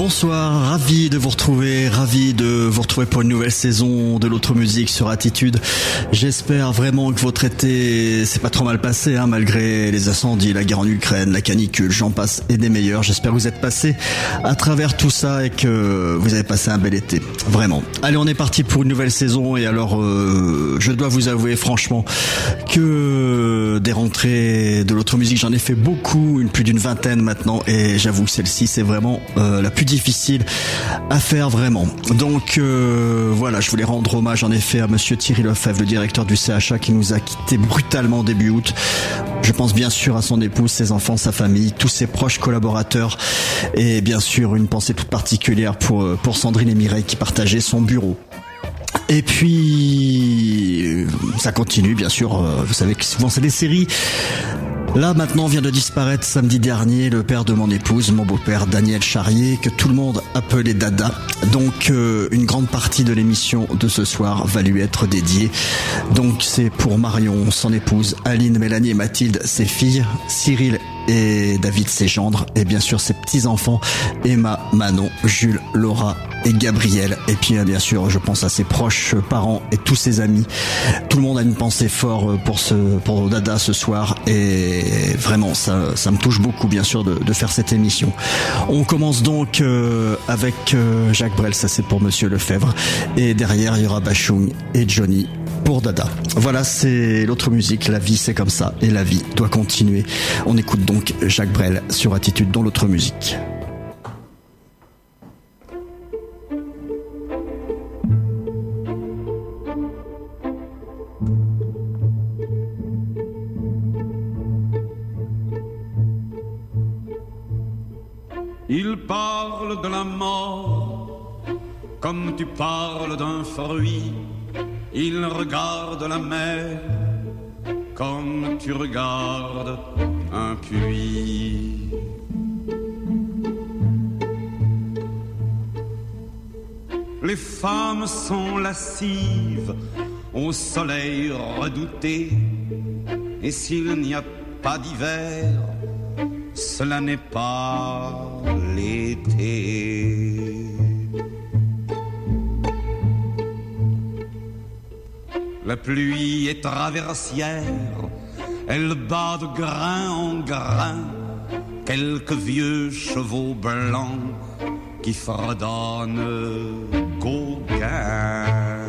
Bonsoir, ravi de vous retrouver pour une nouvelle saison de l'autre musique sur Attitude. J'espère vraiment que votre été s'est pas trop mal passé, malgré les incendies, la guerre en Ukraine, la canicule, j'en passe et des meilleurs. J'espère que vous êtes passé à travers tout ça et que vous avez passé un bel été. Vraiment. Allez, on est parti pour une nouvelle saison et alors, je dois vous avouer franchement que des rentrées de l'autre musique, j'en ai fait beaucoup, plus d'une vingtaine maintenant et j'avoue que celle-ci c'est vraiment la plus difficile à faire vraiment. Donc voilà, je voulais rendre hommage en effet à monsieur Thierry Lefebvre, le directeur du CHA qui nous a quittés brutalement début août. Je pense bien sûr à son épouse, ses enfants, sa famille, tous ses proches collaborateurs et bien sûr une pensée toute particulière pour Sandrine et Mireille qui partageaient son bureau. Et puis ça continue bien sûr, vous savez que souvent c'est des séries. Là maintenant vient de disparaître samedi dernier le père de mon épouse, mon beau-père Daniel Charrier, que tout le monde appelait Dada. Donc une grande partie de l'émission de ce soir va lui être dédiée. Donc c'est pour Marion, son épouse, Aline, Mélanie et Mathilde, ses filles, Cyril et David, ses gendres, et bien sûr ses petits-enfants, Emma, Manon, Jules, Laura et Gabriel. Et puis bien sûr je pense à ses proches parents et tous ses amis. Tout le monde a une pensée forte pour Dada ce soir et vraiment ça me touche beaucoup bien sûr de faire cette émission. On commence donc avec Jacques Brel, ça c'est pour monsieur Lefebvre, et derrière il y aura Bachung et Johnny pour Dada. Voilà, c'est l'autre musique, la vie c'est comme ça et la vie doit continuer. On écoute donc Jacques Brel sur Attitude dans l'autre musique. Il parle de la mort comme tu parles d'un fruit. Il regarde la mer comme tu regardes un puits. Les femmes sont lascives au soleil redouté, et s'il n'y a pas d'hiver, cela n'est pas l'été. La pluie est traversière, elle bat de grain en grain quelques vieux chevaux blancs qui fredonnent Gauguin.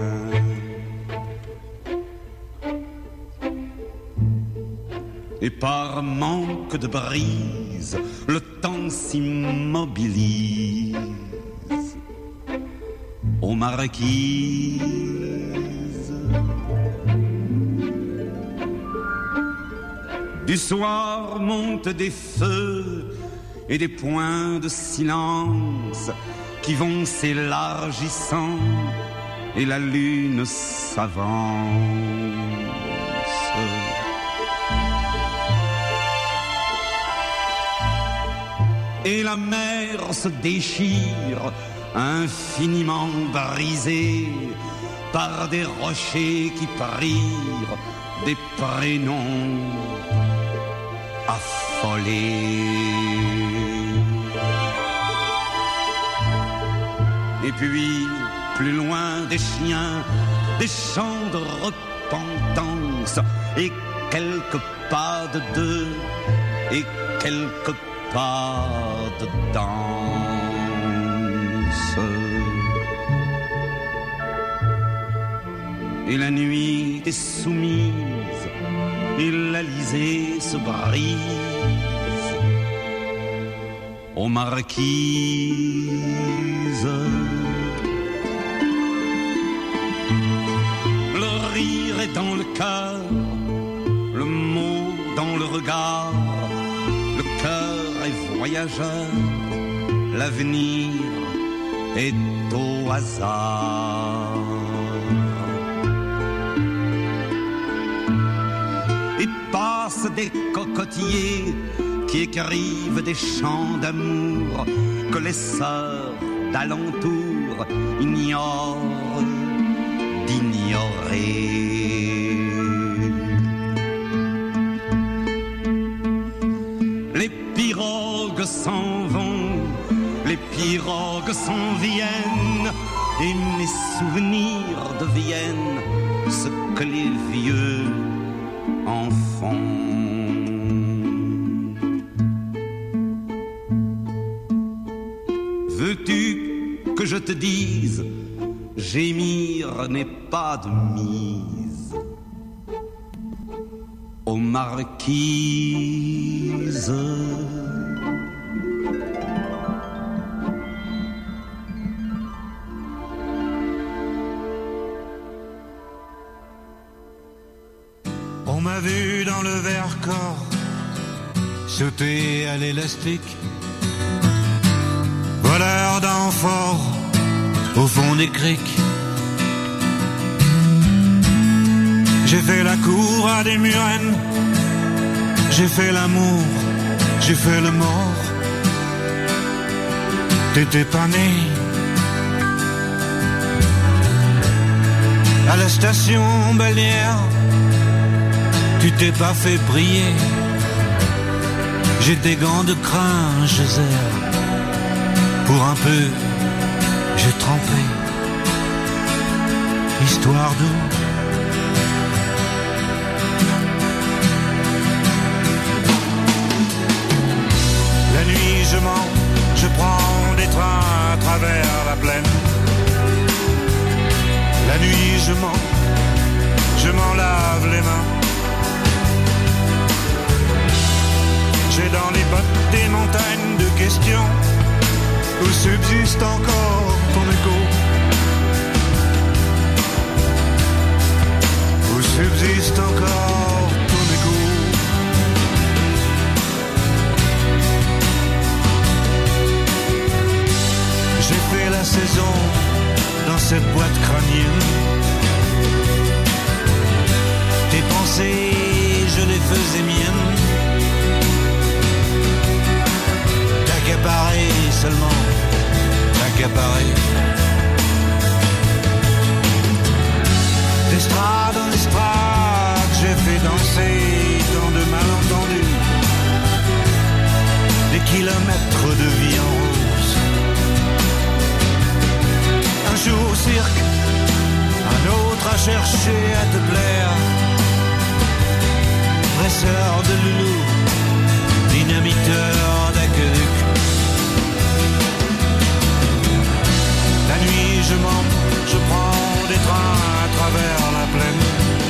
Et par manque de brise, le temps s'immobilise aux marquises. Du soir montent des feux et des points de silence qui vont s'élargissant et la lune s'avance. Et la mer se déchire, infiniment brisée par des rochers qui prirent des prénoms affolés. Et puis, plus loin des chiens, des chants de repentance, et quelques pas de deux, et quelques pas de danse. Et la nuit est soumise, et l'Alizé se brise aux marquises. Le rire est dans le cœur, le mot dans le regard, le cœur est voyageur, l'avenir est au hasard. Et passent des cocotiers qui écrivent des chants d'amour que les sœurs d'alentour ignorent d'ignorer. Les pirogues s'en vont, les pirogues s'en viennent et mes souvenirs deviennent ce que les vieux en font. Veux-tu que je te dise, gémir n'est pas de mise aux marquises. On m'a vu dans le Vercors sauter à l'élastique, voleur d'amphores au fond des criques. J'ai fait la cour à des murennes, j'ai fait l'amour, j'ai fait le mort. T'étais pas né. À la station balnéaire, tu t'es pas fait briller. J'ai des gants de crin, je zère. Pour un peu, j'ai trempé. Histoire d'eau. La nuit je mens, je prends des trains à travers la plaine. La nuit je mens, je m'en lave les mains. J'ai dans les bottes des montagnes de questions où subsiste encore ton écho. Où subsiste encore ton écho. J'ai fait la saison dans cette boîte crânienne. Tes pensées, je les faisais miennes. T'accaparer seulement, t'accaparer. D'estrade en estrade, j'ai fait danser tant de malentendus. Des kilomètres de vie en rose. Un jour au cirque, un autre à chercher à te plaire. Presseur de loulou, dynamiteur d'aqueduc. La nuit je mens, je prends des trains à travers la plaine.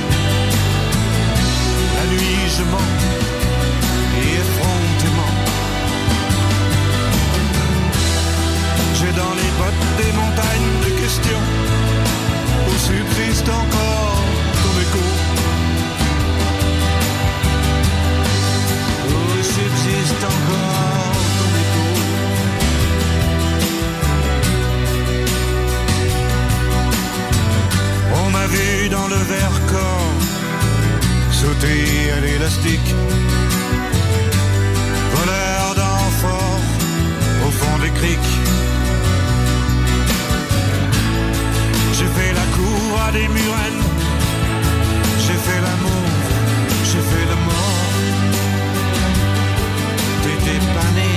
La nuit je mens, et effrontément. J'ai dans les bottes des montagnes de questions où subsiste encore ton écho. Où subsiste encore ton écho. On m'a vu dans le Vercors sauter à l'élastique, voleur d'amphores au fond des criques. J'ai fait la cour à des murennes, j'ai fait l'amour, j'ai fait le mort. T'étais pas né.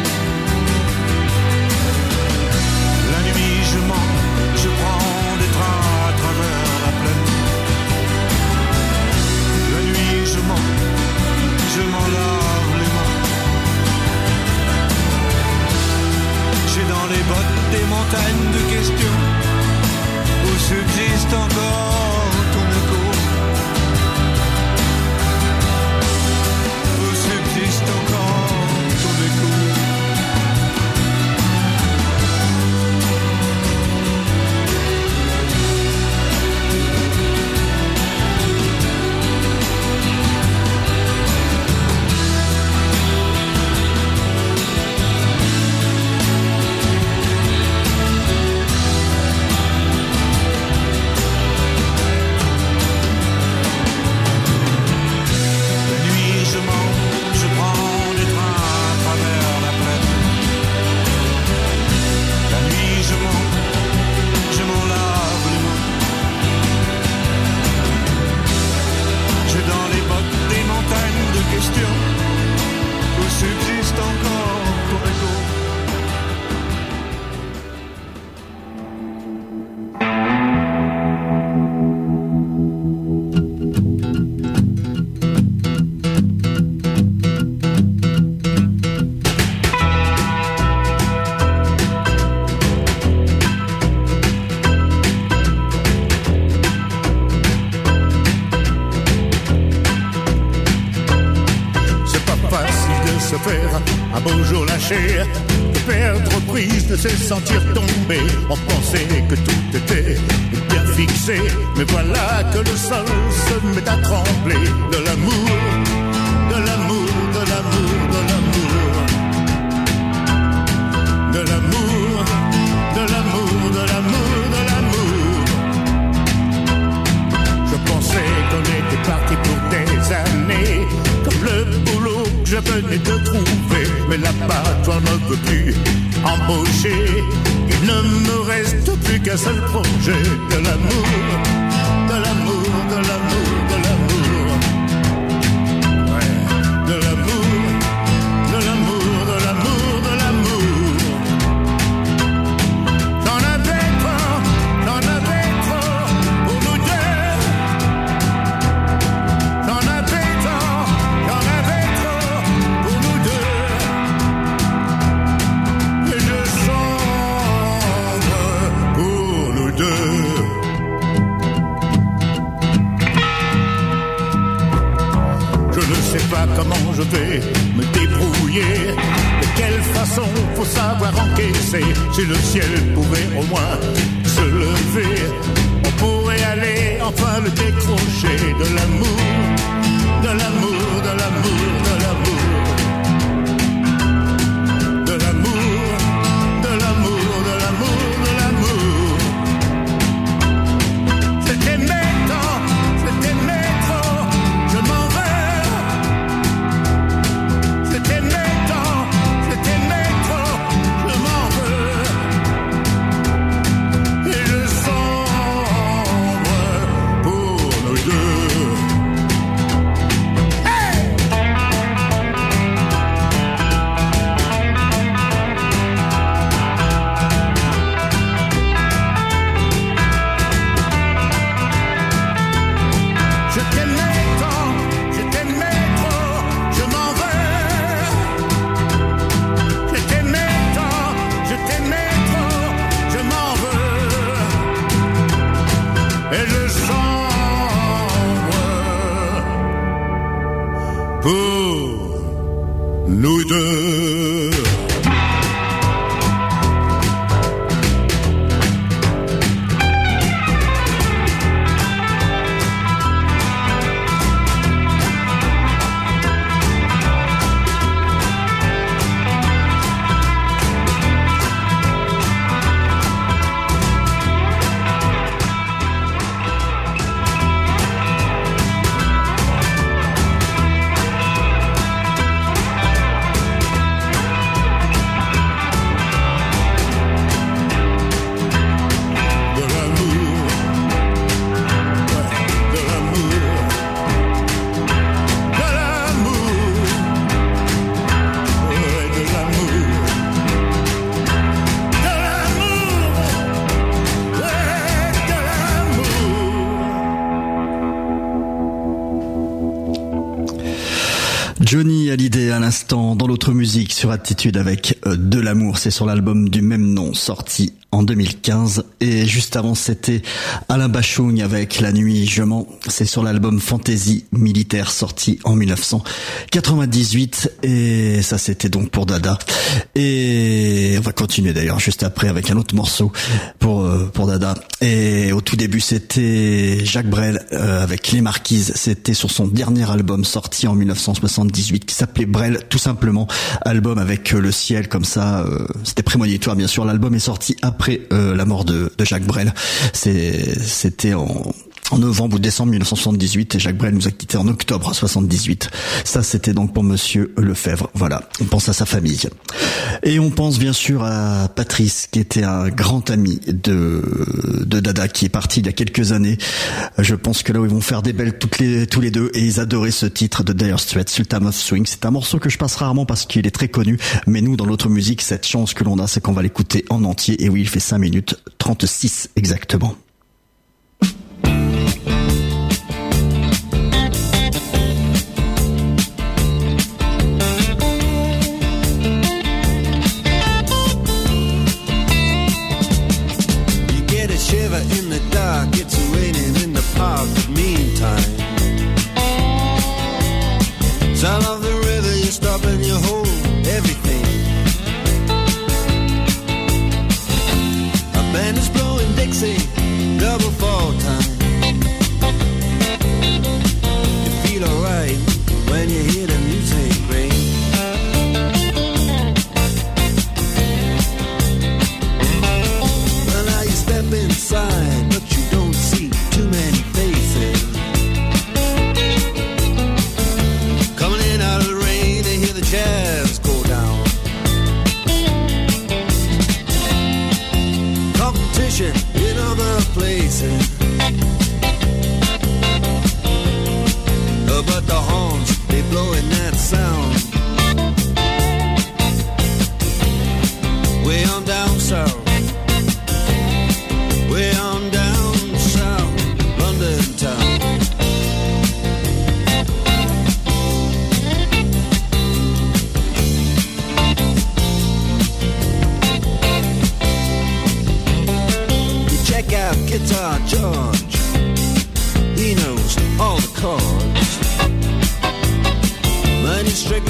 La nuit je mens, je prends des trains à travers la plaine. La nuit je mens, je m'en lave les mains. J'ai dans les bottes des montagnes de questions où subsiste encore ton écho. Où subsiste encore ton écho. faire un beau jour lâcher, de perdre prise, de se sentir tomber. On pensait que tout était bien fixé, mais voilà que le sol se met à trembler. De l'amour, de l'amour, de l'amour, de l'amour, de l'amour, de l'amour, de l'amour, de l'amour. Je pensais qu'on était parti pour des années, comme le boulot que je venais de trouver. Mais l'abattoir ne veut plus embaucher. Il ne me reste plus qu'un seul projet. De l'amour, de l'amour, de l'amour, de l'amour. Ouais. De l'amour, de l'amour, de l'amour, de l'amour. J'en avais trop pour nous deux. J'en avais trop pour nous deux. Et je sombre pour nous deux. Je ne sais pas comment je vais me débrouiller, de quelle façon faut savoir encaisser. Si le ciel pouvait au moins se lever, on pourrait aller enfin le décrocher. De l'amour, de l'amour, de l'amour, de l'amour. De l'amour, de l'amour, de l'amour, de l'amour. C'était méchant, c'était métro, je m'en vais. C'était méchant, je m'en veux. Et je sombre pour nous deux. Hey! Je t'aimais tant, je m'en veux. Je t'aimais tant, je m'en veux. Et je sombre pour nous deux. De l'amour, de l'amour, de l'amour, ouais, de l'amour, de l'amour, ouais, de l'amour. Johnny Hallyday à l'instant dans l'autre musique sur Attitude avec De l'amour, c'est sur l'album du même nom sorti en 2015, et juste avant c'était Alain Bachung avec La nuit je mens, c'est sur l'album Fantaisie militaire sorti en 1998, et ça c'était donc pour Dada. Et on va continuer d'ailleurs juste après avec un autre morceau pour Dada. Et au tout début c'était Jacques Brel avec Les Marquises, c'était sur son dernier album sorti en 1978 qui s'appelait Brel tout simplement, album avec le ciel comme ça, c'était prémonitoire bien sûr. L'album est sorti après la mort de Jacques Brel. C'était en novembre ou décembre 1978, et Jacques Brel nous a quittés en octobre 78. Ça, c'était donc pour Monsieur Lefebvre. Voilà, on pense à sa famille. Et on pense bien sûr à Patrice, qui était un grand ami de Dada, qui est parti il y a quelques années. Je pense que là où ils vont faire des belles tous les deux, et ils adoraient ce titre de Dire Straits, Sultan of Swing. C'est un morceau que je passe rarement parce qu'il est très connu, mais nous, dans l'autre musique, cette chance que l'on a, c'est qu'on va l'écouter en entier. Et oui, il fait 5 minutes 36 exactement. In the dark, it's raining in the park, but meantime, sound of the river, you stop and you hold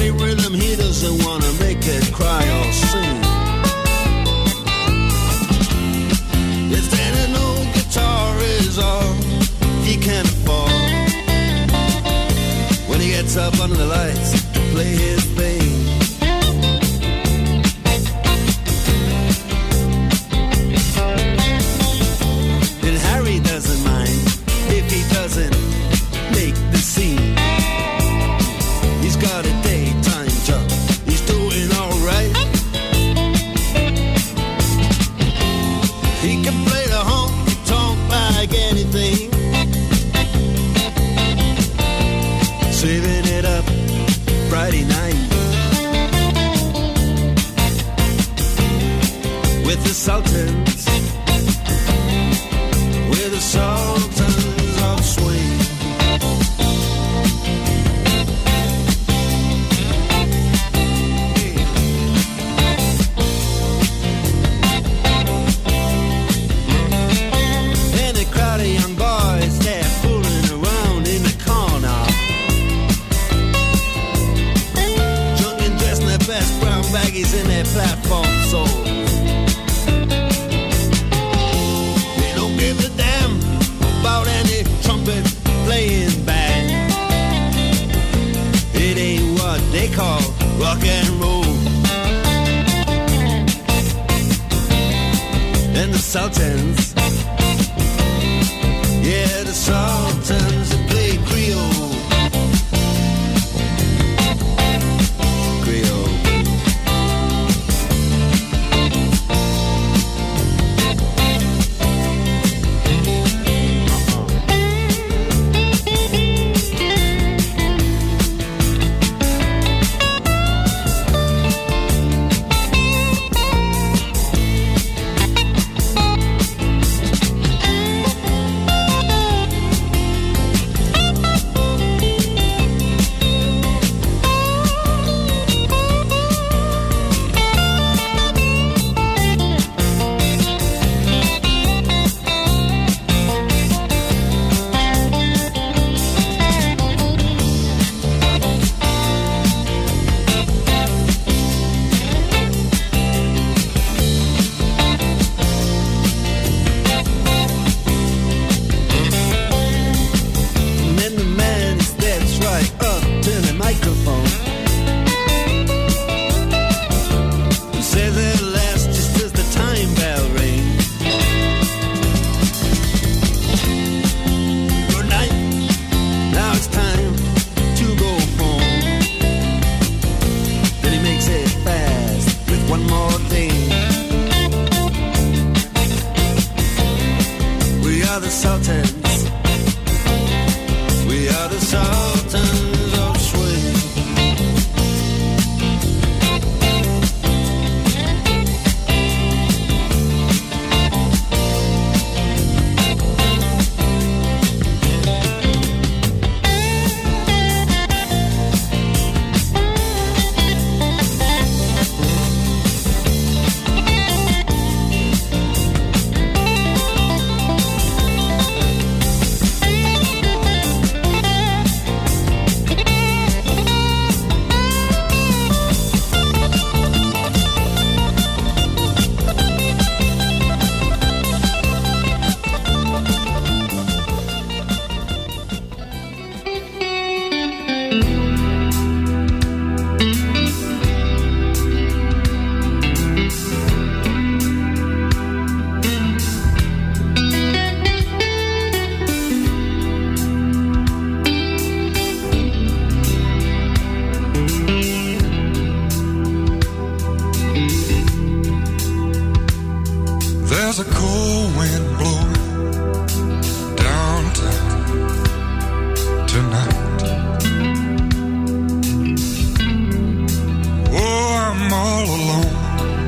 great rhythm, he doesn't wanna make it cry or sing. If then an old guitar is all he can afford, when he gets up under the lights to play his thing. And Harry doesn't mind if he doesn't make the scene. He's got a daytime job, he's doing alright. He can play the honky-tonk like anything, saving it up Friday night with the Sultans, with the Sultans of Swing. And a crowd of young boys, they're fooling around in the corner, drunk and dressed in their best brown baggies in their platform soles. They don't give a damn about any trumpet playing band. It ain't what they call rock and roll. And the Sultans, yeah, the Sultans that play Creole. Creole. There's a cold wind blowing downtown tonight. Oh, I'm all alone,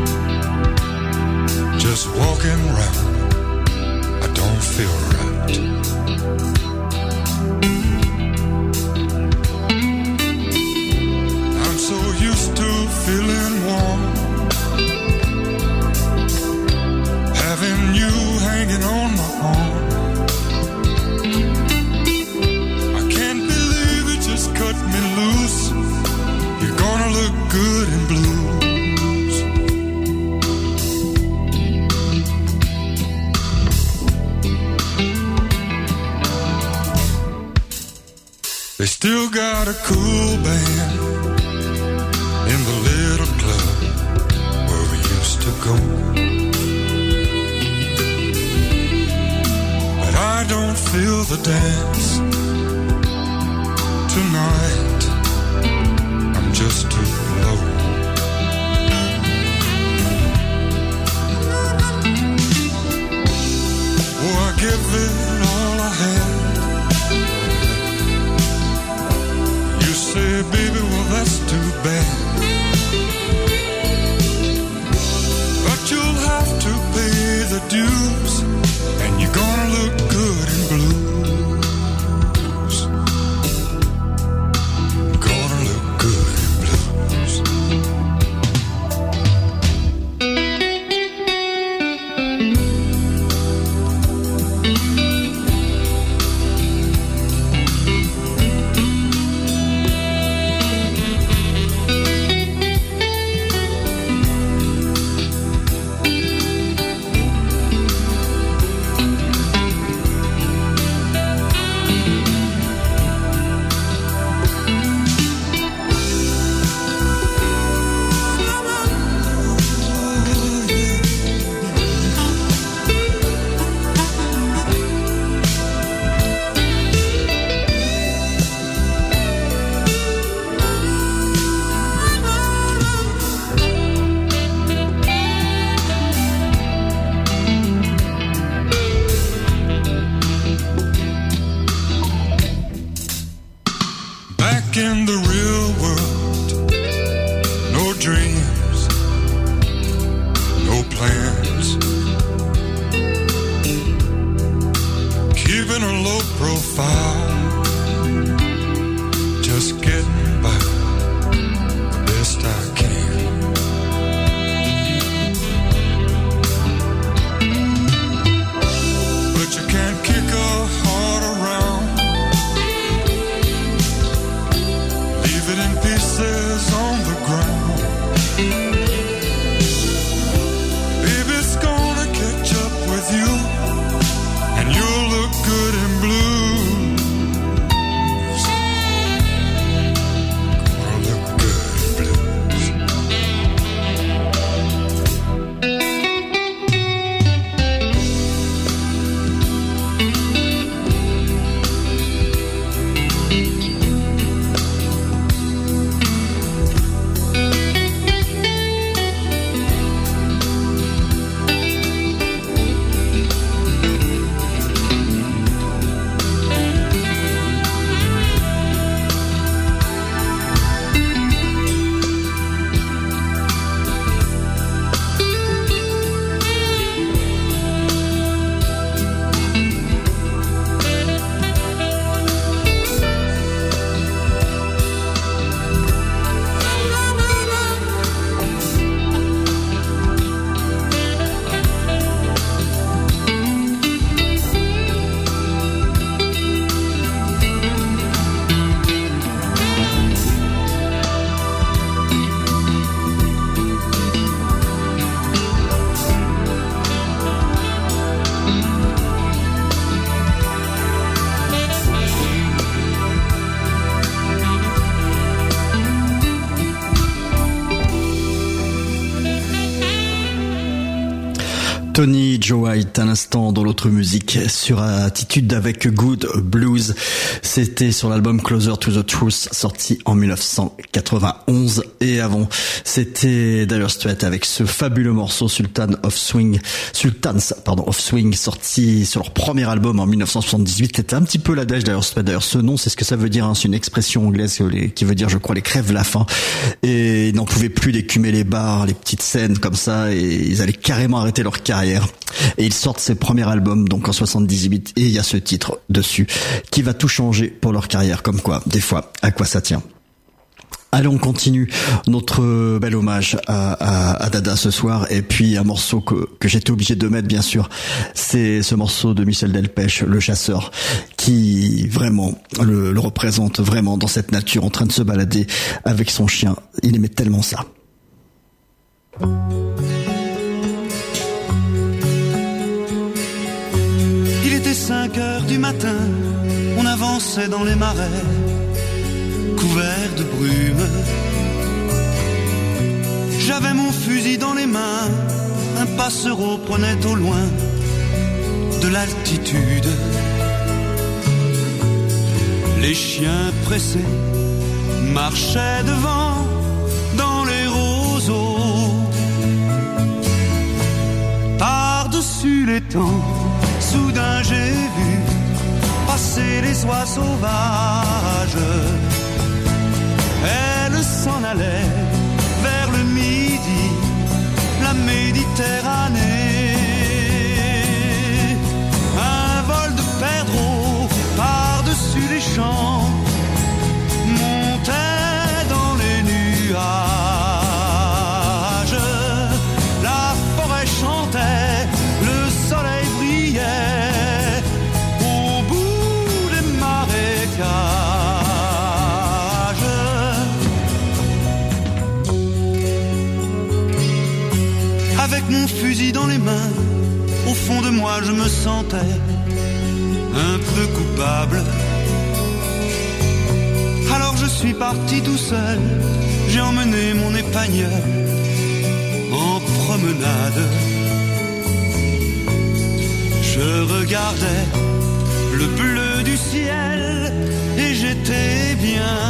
just walking around. I don't feel right. I'm so used to feeling warm, having you hanging on my arm. I can't believe They still got a cool band in the little club where we used to go. But I don't feel the dance tonight. I'm just too low. Oh, I give it all I had. You say, baby, well, that's too bad. But you'll have to pay the dues, and you're gonna look good in blues. Gonna look good in blues. In the real world, no dreams, no plans, keeping a low profile, just getting by the best I can. But you can't kick a heart around, it in pieces on the ground. Baby, it's gonna catch up with you, and you'll look good in blues. Gonna look good in blues. Tony Joe White, un instant dans l'autre musique sur Attitude avec Good Blues. C'était sur l'album Closer to the Truth, sorti en 1991. Et avant, c'était Dire Straits avec ce fabuleux morceau Sultans of Swing, sorti sur leur premier album en 1978. C'était un petit peu la Dire Straits. D'ailleurs, ce nom, c'est ce que ça veut dire, hein. C'est une expression anglaise qui veut dire, je crois, les crèves la faim. Et ils n'en pouvaient plus d'écumer les bars, les petites scènes comme ça, et ils allaient carrément arrêter leur carrière. Et ils sortent ses premiers albums donc en 78, et il y a ce titre dessus qui va tout changer pour leur carrière, comme quoi, des fois, à quoi ça tient. Allez, on continue notre bel hommage à Dada ce soir, et puis un morceau que j'étais obligé de mettre, bien sûr, c'est ce morceau de Michel Delpech, Le Chasseur, qui vraiment le représente vraiment dans cette nature en train de se balader avec son chien. Il aimait tellement ça. Il était 5 heures du matin, on avançait dans les marais. couvert de brume. J'avais mon fusil dans les mains, un passereau prenait au loin de l'altitude. Les chiens pressés marchaient devant dans les roseaux. Par-dessus l'étang, soudain j'ai vu passer les oies sauvages. Elles s'en allaient vers le midi, la Méditerranée. Un vol de perdreaux par-dessus les champs montait dans les nuages. La forêt chantait, le soleil brillait au bout des marécages. Avec mon fusil dans les mains, au fond de moi je me sentais un peu coupable. Alors je suis parti tout seul, j'ai emmené mon épagneul en promenade. Je regardais le bleu du ciel et j'étais bien.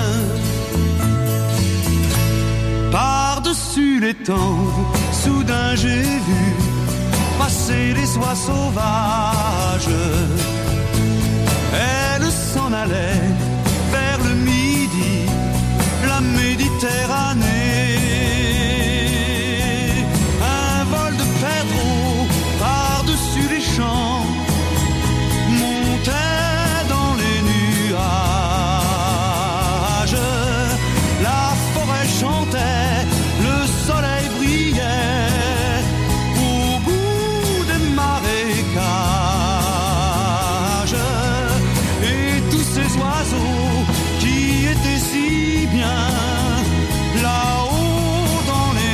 Par-dessus l'étang, soudain j'ai vu passer les oies sauvages. Elles s'en allaient vers le midi, la Méditerranée. Un vol de perdreaux par-dessus les champs montait dans les nuages. La forêt chantait, le soleil brillait au bout des marécages. Et tous ces oiseaux qui étaient si bien là-haut dans les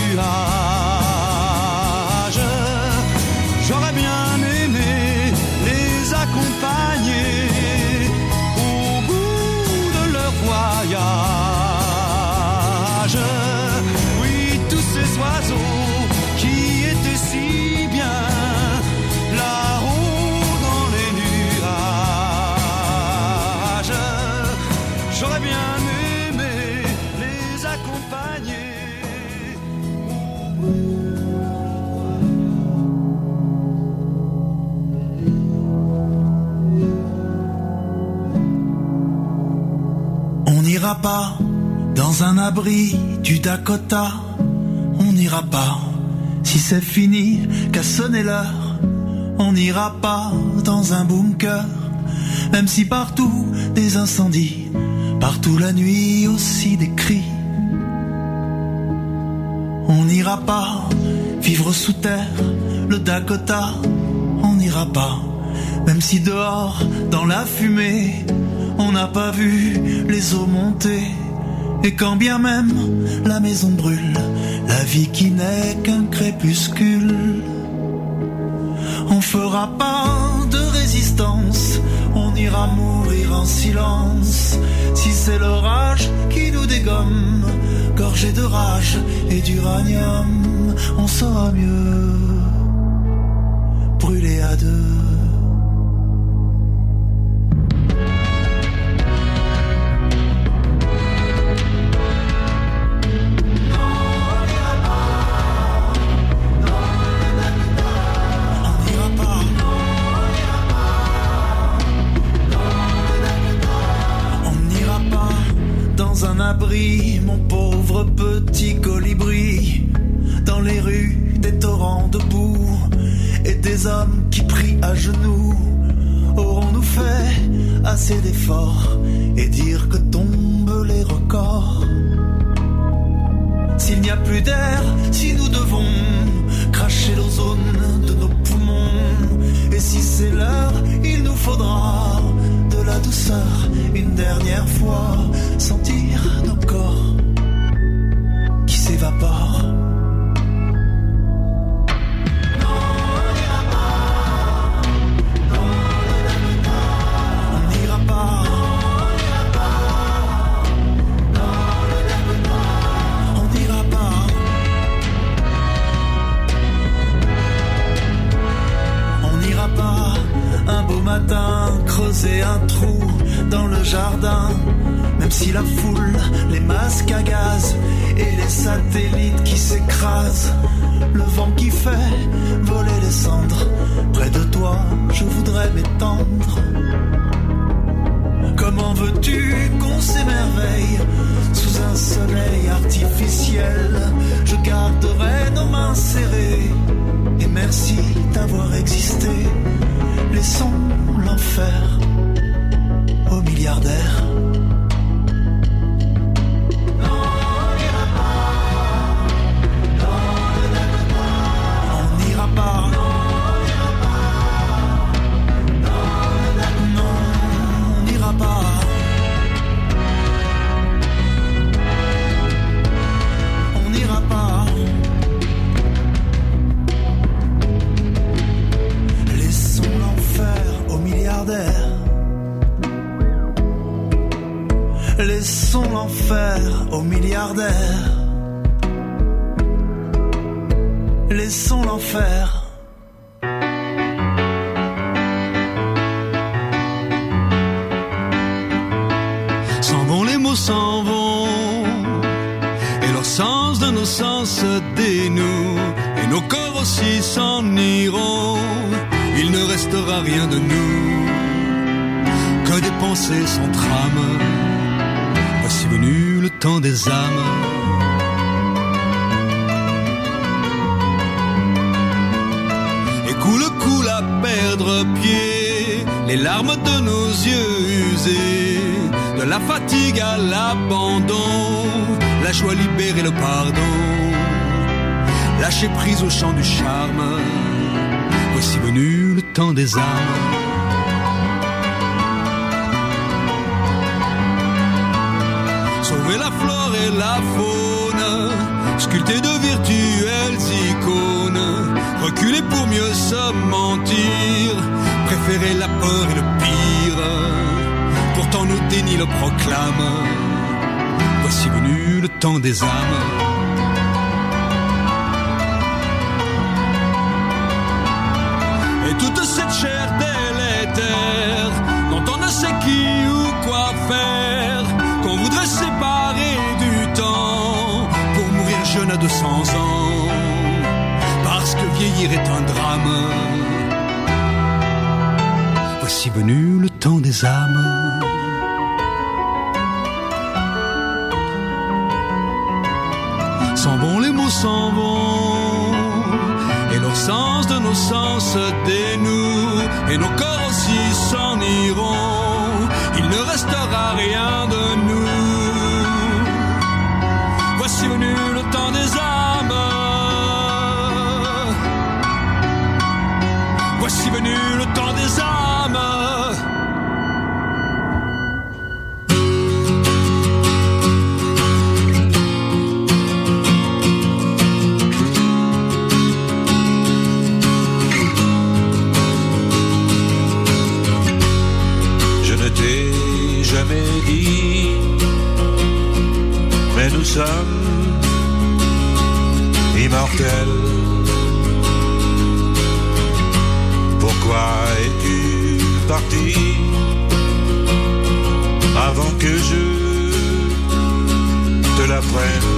nuages, j'aurais bien aimé les accompagner au bout de leur voyage. Oui, tous ces oiseaux qui étaient si bien là-haut dans les nuages, j'aurais bien aimé les accompagner. On n'ira pas dans un abri du Dakota. On n'ira pas si c'est fini qu'à sonner l'heure. On n'ira pas dans un bunker, même si partout des incendies, partout la nuit aussi des cris. On n'ira pas vivre sous terre, le Dakota. On n'ira pas, même si dehors, dans la fumée, on n'a pas vu les eaux monter. Et quand bien même la maison brûle, la vie qui n'est qu'un crépuscule. On fera pas de résistance, on ira mourir en silence. Si c'est l'orage qui nous dégomme, gorgé de rage et d'uranium, on saura mieux brûler à deux. Mon pauvre petit colibri, dans les rues des torrents de boue et des hommes qui prient à genoux. Aurons-nous fait assez d'efforts et dire que tombent les records? S'il n'y a plus d'air, si nous devons cracher l'ozone de nos poumons, et si c'est l'heure, il nous faudra de la douceur une dernière fois, sentir nos corps qui s'évaporent. On n'ira pas jardin. Même si la foule, les masques à gaz et les satellites qui s'écrasent, le vent qui fait voler les cendres, près de toi je voudrais m'étendre. Comment veux-tu qu'on s'émerveille sous un soleil artificiel? Je garderai nos mains serrées et merci d'avoir existé. Laissons l'enfer aux milliardaires. Laissons l'enfer aux milliardaires. Laissons l'enfer. S'en vont, les mots s'en vont, et leur sens de nos sens se dénoue, et nos corps aussi s'en iront. Il ne restera rien de nous que des pensées sans trame. Voici venu le temps des âmes. Et coule à perdre pied, les larmes de nos yeux usés, de la fatigue à l'abandon, la joie libérée, le pardon, lâcher prise au chant du charme. Voici venu le temps des âmes. Sauver la flore et la faune, sculpter de virtuelles icônes, reculer pour mieux se mentir, préférer la peur et le pire, pourtant nos dénis le proclament. Voici venu le temps des âmes. Et toute cette chair délétère, dont on ne sait qui ou quoi faire, qu'on voudrait séparer du temps pour mourir jeune à 200 ans, parce que vieillir est un drame. Voici venu le temps des âmes. S'en vont, les mots s'en vont, et leur sens de nos sens se dénoue, et nos corps aussi s'en iront. Il ne restera rien de nous. Voici venu le temps des âmes. Voici venu le temps des âmes. Jamais dit, mais nous sommes immortels. Pourquoi es-tu parti avant que je te l'apprenne?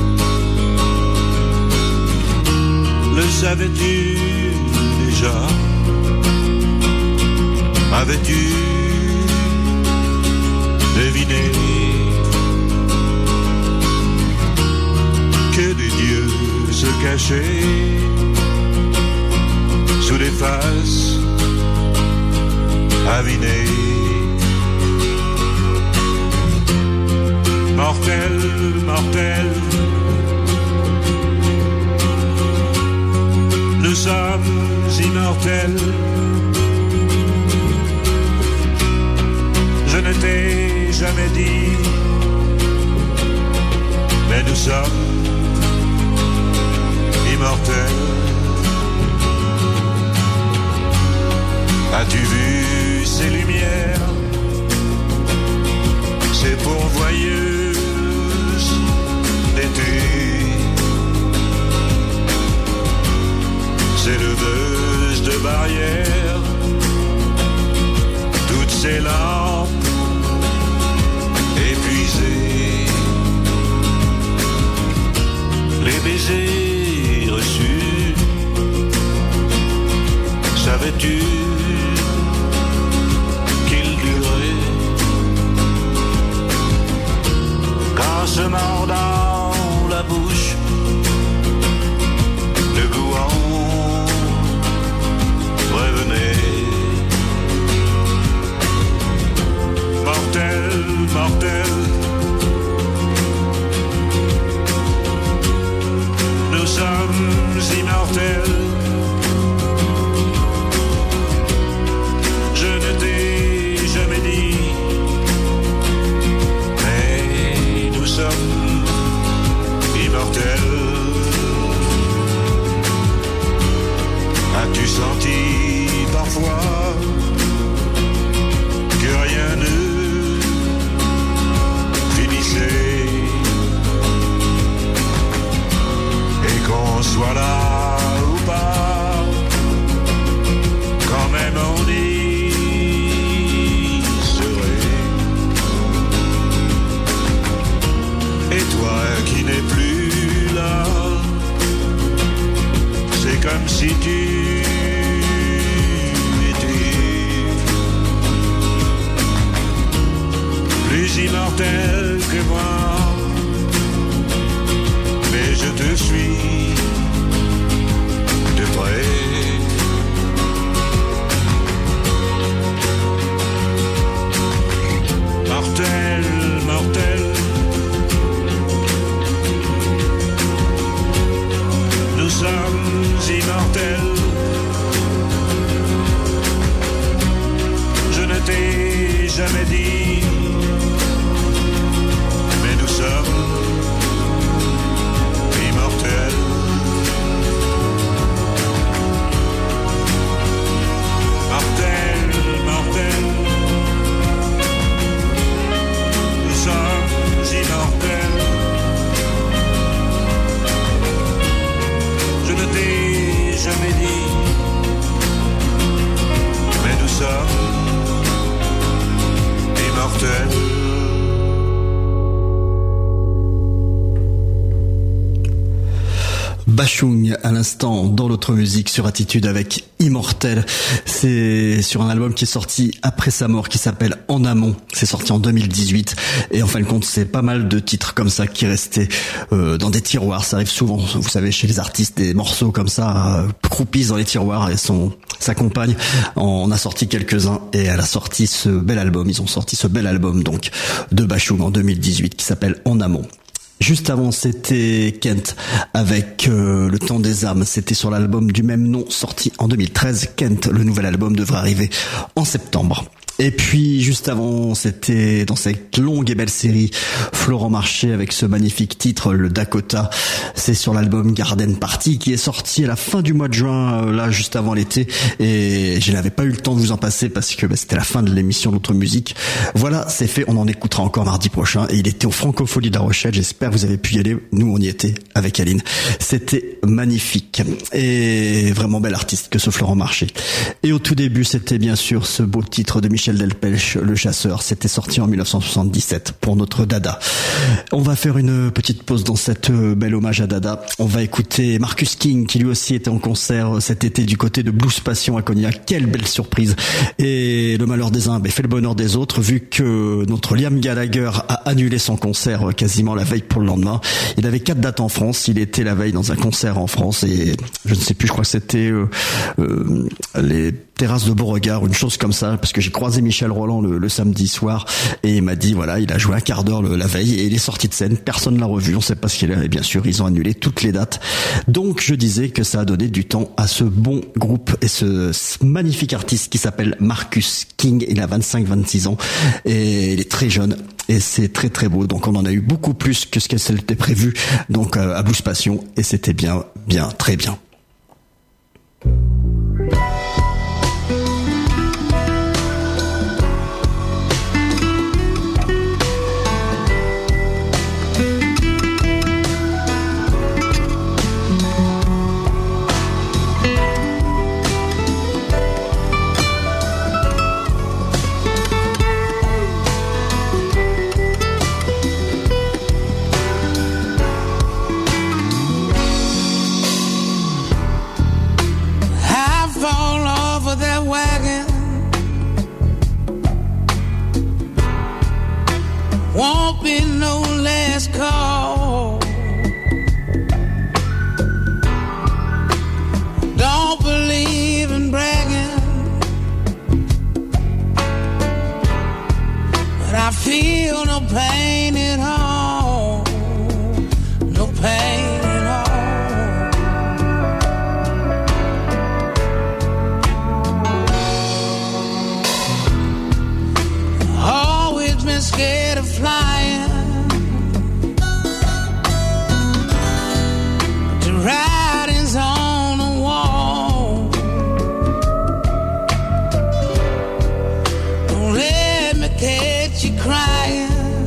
Le savais-tu déjà? Avais-tu deviné que des dieux se cachaient sous des faces avinées? Mortel, mortel, nous sommes immortels. Je ne t'ai jamais dit, mais nous sommes immortels. As-tu vu ces lumières, ces pourvoyeuses d'été, ces leveuses de barrières, toutes ces lampes plus immortel que moi, mais je te suis de près. Mortel, mortel, nous sommes immortels. Je ne t'ai jamais dit, mais nous sommes immortels. Mortel, mortel, nous sommes immortels. Je ne t'ai jamais dit, mais nous sommes immortels. Bashung à l'instant dans l'autre musique sur Attitude avec Immortel. C'est sur un album qui est sorti après sa mort qui s'appelle En Amont. C'est sorti en 2018 et en fin de compte c'est pas mal de titres comme ça qui restaient dans des tiroirs. Ça arrive souvent, vous savez, chez les artistes, des morceaux comme ça croupissent dans les tiroirs et sa compagne en a sorti quelques-uns et elle a sorti ce bel album. Ils ont sorti ce bel album donc de Bashung en 2018 qui s'appelle En Amont. Juste avant, c'était Kent avec Le Temps des âmes. C'était sur l'album du même nom, sorti en 2013. Kent, le nouvel album, devrait arriver en septembre. Et puis, juste avant, c'était dans cette longue et belle série Florent Marché avec ce magnifique titre, le Dakota. C'est sur l'album Garden Party qui est sorti à la fin du mois de juin, là, juste avant l'été. Et je n'avais pas eu le temps de vous en passer parce que c'était la fin de l'émission L'autre musique. Voilà, c'est fait. On en écoutera encore mardi prochain. Et il était au Francophonie de La Rochelle. J'espère que vous avez pu y aller. Nous, on y était avec Aline. C'était magnifique. Et vraiment bel artiste que ce Florent Marché. Et au tout début, c'était bien sûr ce beau titre de Michel Delpech, Le Chasseur. C'était sorti en 1977 pour notre Dada. On va faire une petite pause dans cette belle hommage à Dada. On va écouter Marcus King qui lui aussi était en concert cet été du côté de Blues Passion à Cognac. Quelle belle surprise. Et le malheur des uns fait le bonheur des autres vu que notre Liam Gallagher a annulé son concert quasiment la veille pour le lendemain. Il avait 4 dates en France. Il était la veille dans un concert en France et je ne sais plus, je crois que c'était les Terrasses de Beauregard, une chose comme ça, parce que j'ai croisé Michel Roland le samedi soir et il m'a dit voilà, il a joué un quart d'heure la veille et il est sorti de scène, personne l'a revu, on sait pas ce qu'il est et bien sûr ils ont annulé toutes les dates. Donc je disais que ça a donné du temps à ce bon groupe et ce magnifique artiste qui s'appelle Marcus King. Il a 25-26 ans et il est très jeune et c'est très très beau. Donc on en a eu beaucoup plus que ce qu'elle s'était prévu donc à Blues Passion et c'était bien très bien. Won't be no last call. Don't believe in bragging, but I feel no pain at all. No pain at all. Always been scared of flying, to writings on the wall. Don't let me catch you crying,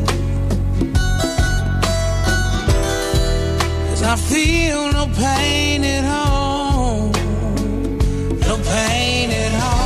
'cause I feel no pain at all. No pain at all.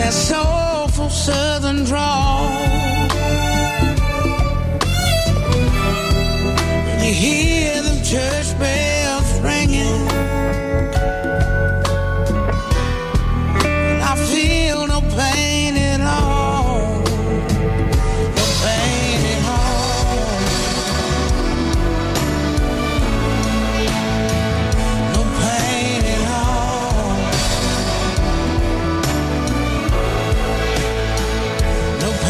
that soulful southern drawl. When you hear them church bells ringing, and I feel no pain at all, no pain at all, no pain at all, no pain.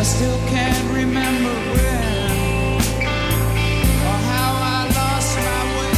still can't remember when or how I lost my way.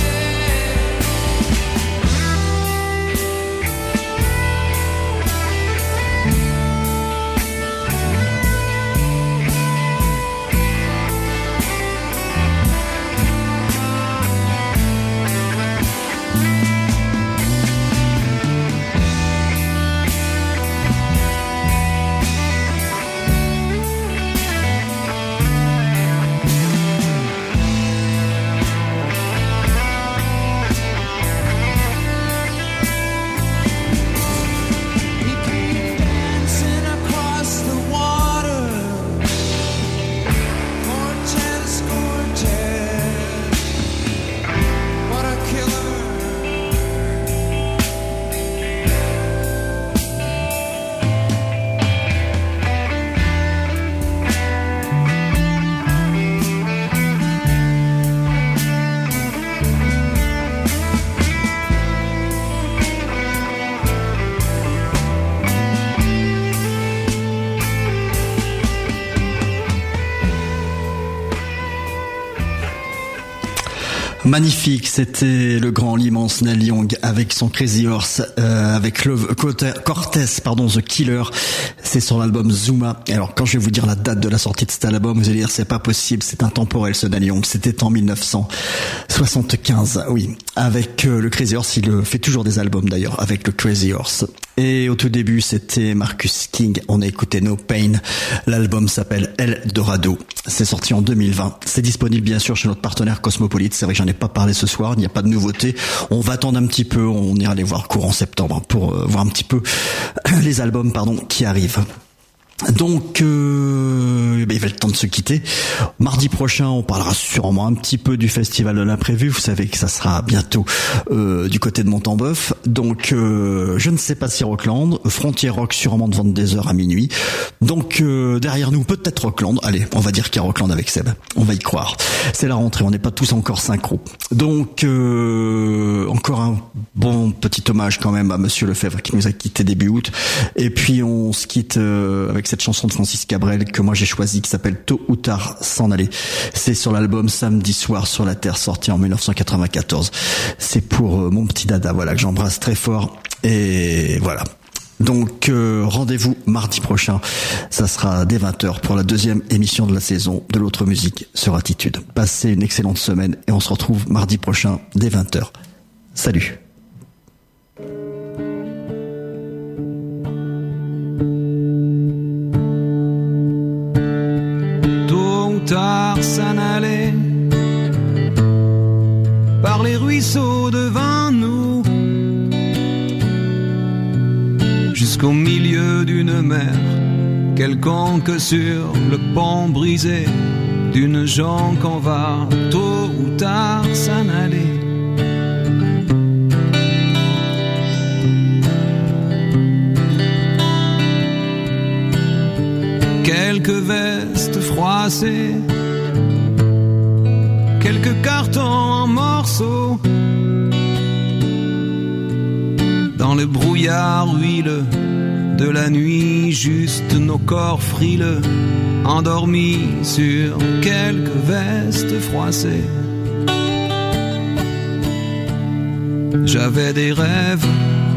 Magnifique, c'était le grand, l'immense Neil Young avec son Crazy Horse, avec le Cortez, The Killer. C'est sur l'album Zuma. Alors quand je vais vous dire la date de la sortie de cet album, vous allez dire c'est pas possible, c'est intemporel ce Neil Young. C'était en 1975, oui. Avec le Crazy Horse, il fait toujours des albums d'ailleurs avec le Crazy Horse. Et au tout début, c'était Marcus King. On a écouté No Pain. L'album s'appelle El Dorado. C'est sorti en 2020. C'est disponible bien sûr chez notre partenaire Cosmopolite. C'est vrai que j'en ai pas parlé ce soir. Il n'y a pas de nouveauté. On va attendre un petit peu. On ira les voir courant septembre pour voir un petit peu les albums, qui arrivent. Donc, il va être le temps de se quitter. Mardi prochain, on parlera sûrement un petit peu du festival de l'imprévu. Vous savez que ça sera bientôt du côté de Montembeuf. Donc, je ne sais pas si Rockland, Frontier Rock sûrement de 22h à minuit. Donc, derrière nous, peut-être Rockland. Allez, on va dire qu'il y a Rockland avec Seb. On va y croire. C'est la rentrée, on n'est pas tous encore synchro. Donc, encore un bon petit hommage quand même à Monsieur Lefebvre qui nous a quitté début août. Et puis, on se quitte avec cette chanson de Francis Cabrel que moi j'ai choisie qui s'appelle Tôt ou tard s'en aller. C'est sur l'album Samedi soir sur la terre sorti en 1994. C'est pour mon petit dada, voilà, que j'embrasse très fort. Et voilà. Donc rendez-vous mardi prochain, ça sera dès 20h pour la deuxième émission de la saison de l'autre musique sur Attitude. Passez une excellente semaine et on se retrouve mardi prochain dès 20h. Salut. Tard s'en aller par les ruisseaux devant nous jusqu'au milieu d'une mer quelconque sur le pont brisé d'une jonque qu'on va tôt ou tard s'en aller. Quelques vestes froissées, quelques cartons en morceaux, dans le brouillard huileux de la nuit, juste nos corps frileux, endormis sur quelques vestes froissées. J'avais des rêves,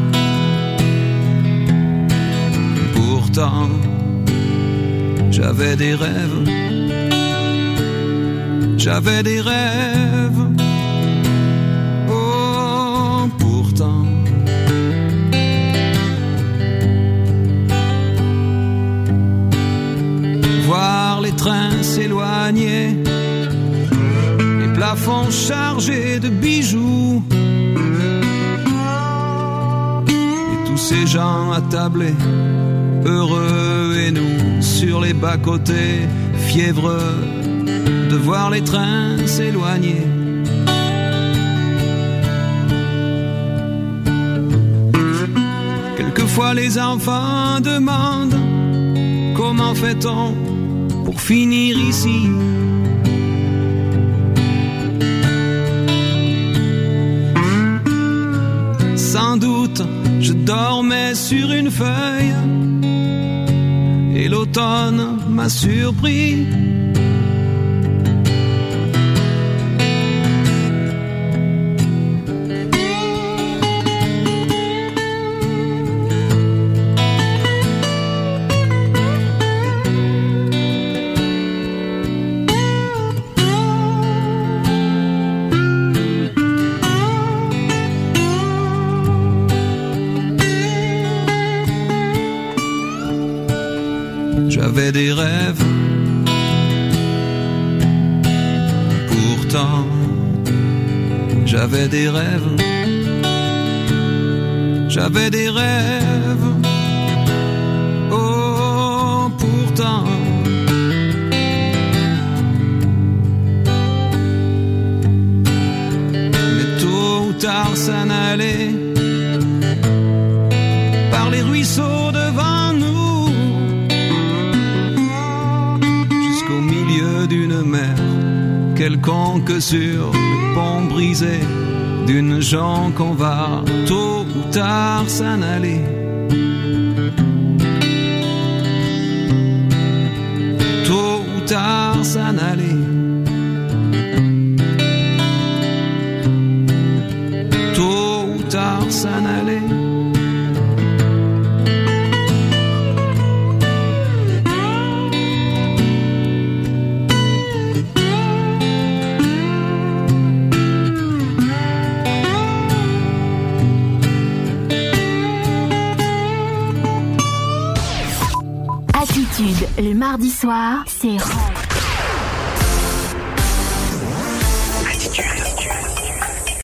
pourtant j'avais des rêves, j'avais des rêves, oh pourtant. Voir les trains s'éloigner, les plafonds chargés de bijoux, et tous ces gens attablés, heureux, et nous sur les bas-côtés, fiévreux de voir les trains s'éloigner. Quelquefois les enfants demandent comment fait-on pour finir ici. Sans doute je dormais sur une feuille et l'automne m'a surpris. J'avais des rêves, pourtant j'avais des rêves, j'avais des rêves, oh pourtant mais tôt ou tard ça n'allait par les ruisseaux devant nous. Au milieu d'une mer quelconque sur le pont brisé d'une jambe qu'on va tôt ou tard s'en aller. Tôt ou tard s'en aller. Tôt ou tard s'en aller. Le mardi soir, c'est rock.